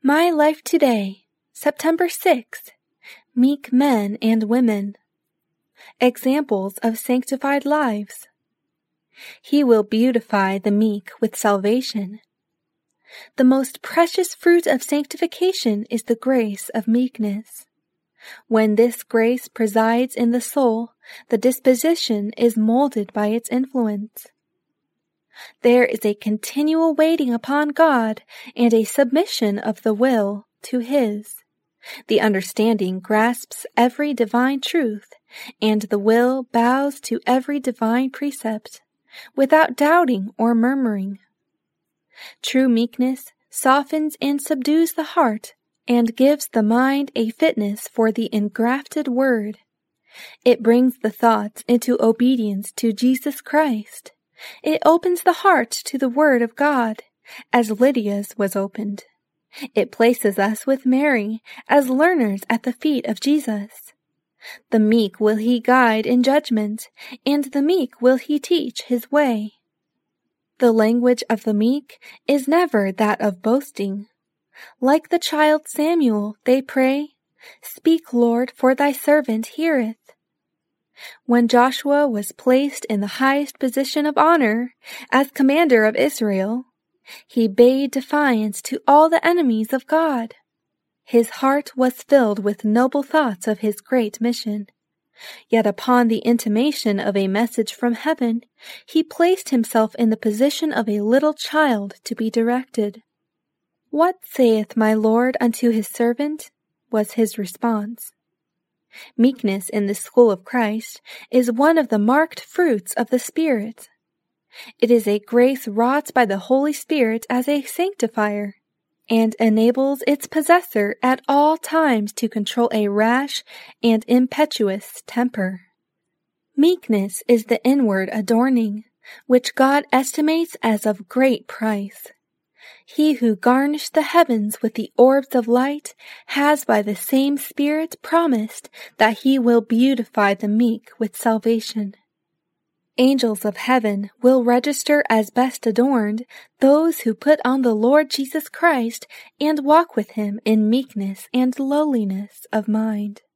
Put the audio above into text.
My Life Today, September 6th. Meek Men and Women. Examples of Sanctified Lives. He will beautify the meek with salvation. The most precious fruit of sanctification is the grace of meekness. When this grace presides in the soul, the disposition is molded by its influence. There is a continual waiting upon God and a submission of the will to His. The understanding grasps every divine truth, and the will bows to every divine precept, without doubting or murmuring. True meekness softens and subdues the heart, and gives the mind a fitness for the engrafted word. It brings the thoughts into obedience to Jesus Christ. It opens the heart to the Word of God, as Lydia's was opened. It places us with Mary as learners at the feet of Jesus. The meek will He guide in judgment, and the meek will He teach His way. The language of the meek is never that of boasting. Like the child Samuel, they pray, "Speak, Lord, for thy servant heareth." When Joshua was placed in the highest position of honor as commander of Israel, he bade defiance to all the enemies of God. His heart was filled with noble thoughts of his great mission. Yet upon the intimation of a message from heaven, he placed himself in the position of a little child to be directed. "What saith my Lord unto his servant?" was his response. Meekness in the school of Christ is one of the marked fruits of the Spirit. It is a grace wrought by the Holy Spirit as a sanctifier, and enables its possessor at all times to control a rash and impetuous temper. Meekness is the inward adorning, which God estimates as of great price. He who garnished the heavens with the orbs of light has by the same Spirit promised that He will beautify the meek with salvation. Angels of heaven will register as best adorned those who put on the Lord Jesus Christ and walk with Him in meekness and lowliness of mind.